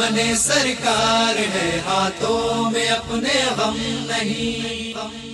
دامن سرکار ہے ہاتھوں میں اپنے غم نہیں،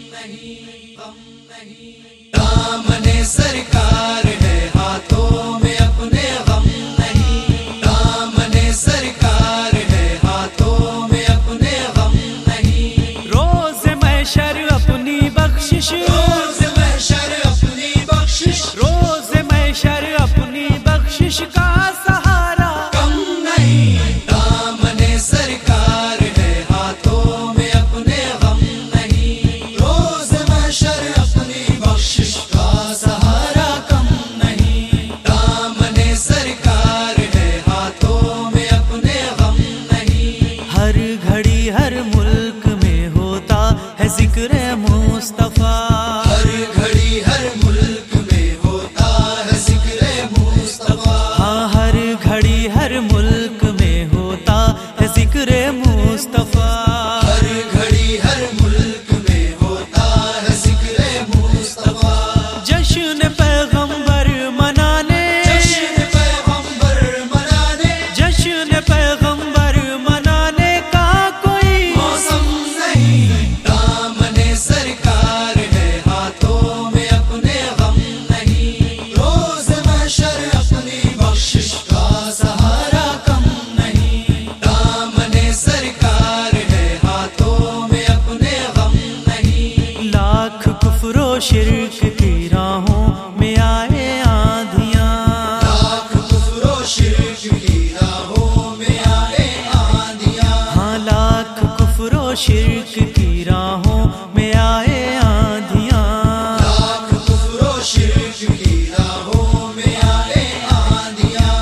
دامن سرکار ہے ہاتھوں میں اپنے غم نہیں، دامن سرکار ہے ہاتھوں میں اپنے غم نہیں، روز محشر اپنی بخشش، روز محشر اپنی بخشش، روز محشر اپنی بخشش کا سہارا کم نہیں، دامن سرکار ہے ہاتھوں میں اپنے غم نہیں، روز محشر اپنی بخشش کا سہارا کم نہیں، دامن سرکار ہے ہاتھوں میں اپنے غم نہیں، ہر گھڑی ہر ملک میں ہوتا ہے ذکر مصطفیٰ، ہر گھڑی ہر ملک میں ہوتا ہے ذکر مصطفیٰ، ہاں ہر گھڑی ہر ملک میں ہوتا ہے ذکر مصطفیٰ، ہر گھڑی ہر ملک میں ہوتا ہے ذکر مصطفیٰ، جشن پیغمبر منانے، جشن پیغمبر منانے، جشن پیغمبر منانے کا کوئی موسم نہیں، دامن سرکار ہے ہاتھوں میں اپنے غم نہیں، روز محشر اپنی بخشش کا سہارا کم نہیں، دامن سرکار ہے ہاتھوں میں اپنے غم نہیں، لاکھ کفر و شرک کی راہوں میں آئے آندھیاں، لاکھ کفر و شرک کی راہوں میں آئے آندھیاں، ہاں لاکھ کفر و شرک کی راہوں میں آئے آندھیاں، لاکھ کفر و شرک کی راہوں میں آئے آندھیاں،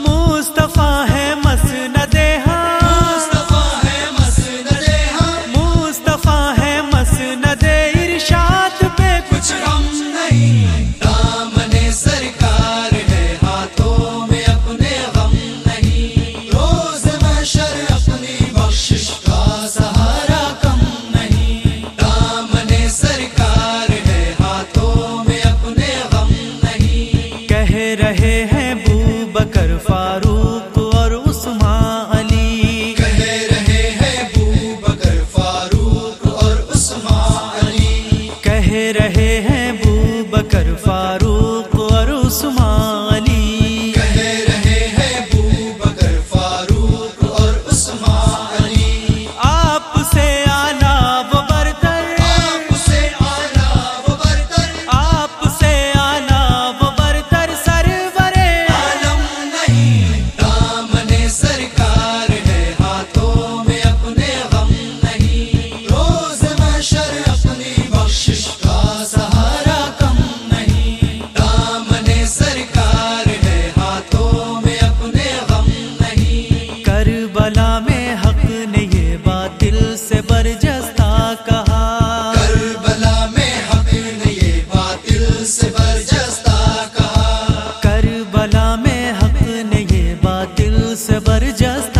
مصطفیٰ ہے مسند ہاں، مصطفیٰ ہے مسند ہاں، مصطفیٰ ہے مسند ارشاد پہ کچھ غم نہیں، دامن سرکار ہے ہاتھوں میں اپنے غم نہیں، روز محشر اپنی بخشش کا سہارا کم نہیں، دامن سرکار ہے ہاتھوں میں اپنے غم نہیں، کہہ رہے ہیں بو بکر فاروق اور عثمان علی، کہہ رہے ہیں ابو بکر فاروق اور عثمان علی، کہہ رہے ہیں بو بکر فاروق اور عثمان علی، کہہ رہے ہیں ابو بکر فاروق اور عثمان علی، آپ سے آنا وہ برتر، آپ سے اعلیٰ وہ برتر، آپ سے آنا وہ برتر سرور عالم نہیں، دامن سرکار ہے ہاتھوں میں اپنے غم نہیں، روز محشر اپنی بخشش کا سہارا کم نہیں، دامن سرکار ہے ہاتھوں میں اپنے غم نہیں، کربلا میں حق نے یہ باطل سے برجستہ کہا، کربلا میں حق نے یہ باطل سے برجستہ کہا، کربلا میں حق نے یہ باطل سے برجستہ